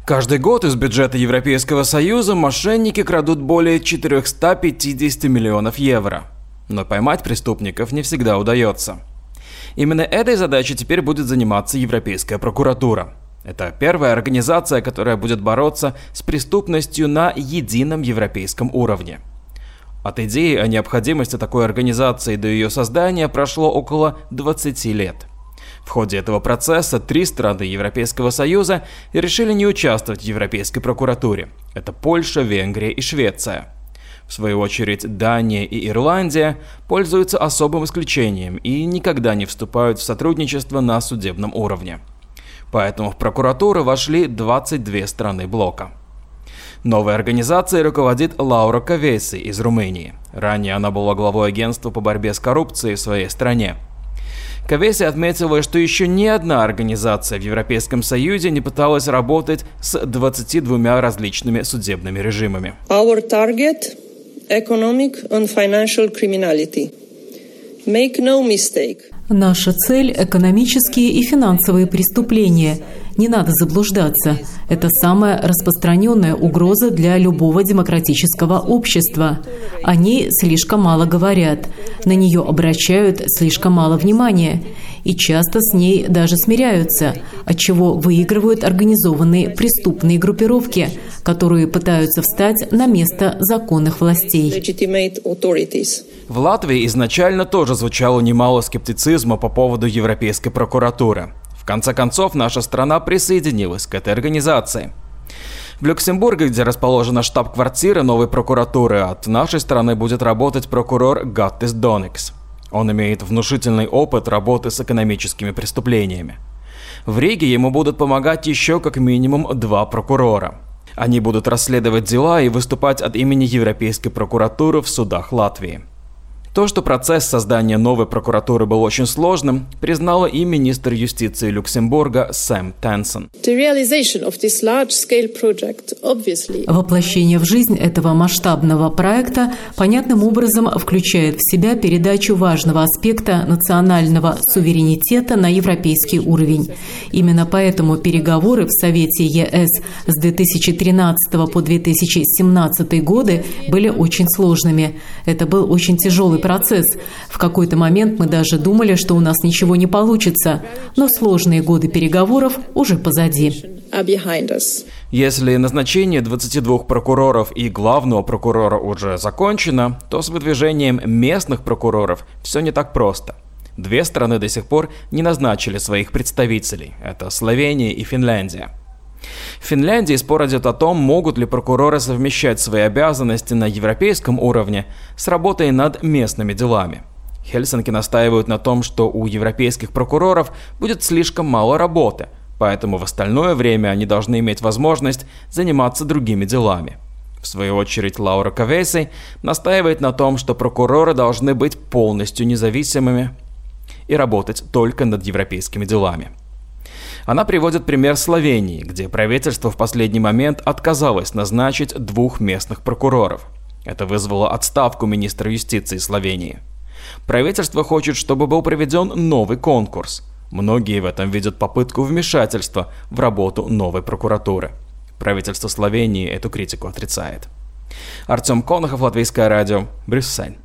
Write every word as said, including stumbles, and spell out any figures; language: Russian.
Каждый год из бюджета Европейского Союза мошенники крадут более четыреста пятьдесят миллионов евро. Но поймать преступников не всегда удается. Именно этой задачей теперь будет заниматься Европейская прокуратура. Это первая организация, которая будет бороться с преступностью на едином европейском уровне. От идеи о необходимости такой организации до ее создания прошло около двадцати лет. В ходе этого процесса три страны Европейского Союза решили не участвовать в Европейской прокуратуре. Это Польша, Венгрия и Швеция. В свою очередь, Дания и Ирландия пользуются особым исключением и никогда не вступают в сотрудничество на судебном уровне. Поэтому в прокуратуру вошли двадцать две страны блока. Новой организацией руководит Лаура Ковеси из Румынии. Ранее она была главой агентства по борьбе с коррупцией в своей стране. Ковеси отметила, что еще ни одна организация в Европейском Союзе не пыталась работать с двадцатью двумя различными судебными режимами. Our target – economic and financial criminality. Make no mistake. Наша цель – экономические и финансовые преступления. Не надо заблуждаться. Это самая распространенная угроза для любого демократического общества. О ней слишком мало говорят. На нее обращают слишком мало внимания. И часто с ней даже смиряются, отчего выигрывают организованные преступные группировки, которые пытаются встать на место законных властей. В Латвии изначально тоже звучало немало скептицизма по поводу Европейской прокуратуры. В конце концов, наша страна присоединилась к этой организации. В Люксембурге, где расположена штаб-квартира новой прокуратуры, от нашей страны будет работать прокурор Гаттис Доникс. Он имеет внушительный опыт работы с экономическими преступлениями. В Риге ему будут помогать еще как минимум два прокурора. Они будут расследовать дела и выступать от имени Европейской прокуратуры в судах Латвии. То, что процесс создания новой прокуратуры был очень сложным, признала и министр юстиции Люксембурга Сэм Тенсон. Воплощение в жизнь этого масштабного проекта понятным образом включает в себя передачу важного аспекта национального суверенитета на европейский уровень. Именно поэтому переговоры в Совете ЕС с две тысячи тринадцатого по две тысячи семнадцатый годы были очень сложными. Это был очень тяжелый процесс. В какой-то момент мы даже думали, что у нас ничего не получится, но сложные годы переговоров уже позади. Если назначение двадцати двух прокуроров и главного прокурора уже закончено, то с выдвижением местных прокуроров все не так просто. Две страны до сих пор не назначили своих представителей. Это Словения и Финляндия. В Финляндии спор идет о том, могут ли прокуроры совмещать свои обязанности на европейском уровне с работой над местными делами. Хельсинки настаивают на том, что у европейских прокуроров будет слишком мало работы, поэтому в остальное время они должны иметь возможность заниматься другими делами. В свою очередь, Лаура Ковеси настаивает на том, что прокуроры должны быть полностью независимыми и работать только над европейскими делами. Она приводит пример Словении, где правительство в последний момент отказалось назначить двух местных прокуроров. Это вызвало отставку министра юстиции Словении. Правительство хочет, чтобы был проведен новый конкурс. Многие в этом видят попытку вмешательства в работу новой прокуратуры. Правительство Словении эту критику отрицает. Артем Конохов, Латвийское радио, Брюссель.